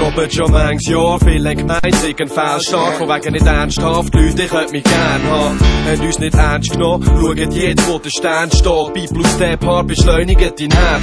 aber schon manches Jahr. Viele gemeint, ich ein Fehlstart, von wegen nicht ernsthaft. Leute, ich könnt mich gern haben, haben uns nicht ernst genommen. Schaut jetzt, wo der Stern steht, Bibel aus dem Paar beschleunigt dein Herz.